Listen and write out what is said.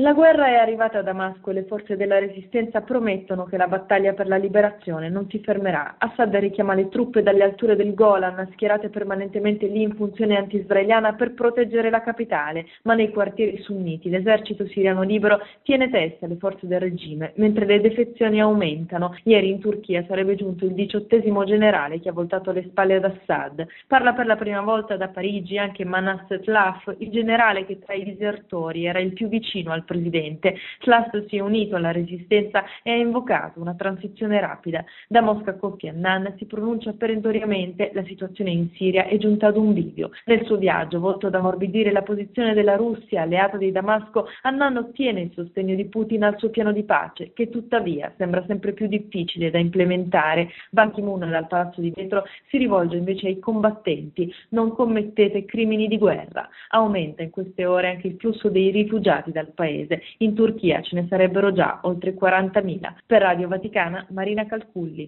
La guerra è arrivata a Damasco e le forze della resistenza promettono che la battaglia per la liberazione non si fermerà. Assad richiama le truppe dalle alture del Golan, schierate permanentemente lì in funzione anti-israeliana per proteggere la capitale, ma nei quartieri sunniti l'esercito siriano libero tiene testa alle forze del regime, mentre le defezioni aumentano. Ieri in Turchia sarebbe giunto il 18° generale che ha voltato le spalle ad Assad. Parla per la prima volta da Parigi anche Manasseh Tlaf, il generale che tra i disertori era il più vicino al presidente. Tlaf si è unito alla resistenza e ha invocato una transizione rapida. Da Mosca a Kofi Annan si pronuncia perentoriamente: la situazione in Siria è giunta ad un bivio. Nel suo viaggio, volto ad ammorbidire la posizione della Russia, alleata di Damasco, Annan ottiene il sostegno di Putin al suo piano di pace, che tuttavia sembra sempre più difficile da implementare. Ban Ki-moon dal Palazzo di Vetro si rivolge invece ai combattenti: non commettete crimini di guerra. Aumenta in queste ore anche il flusso dei rifugiati dal paese. In Turchia ce ne sarebbero già oltre 40.000. Per Radio Vaticana, Marina Calculli.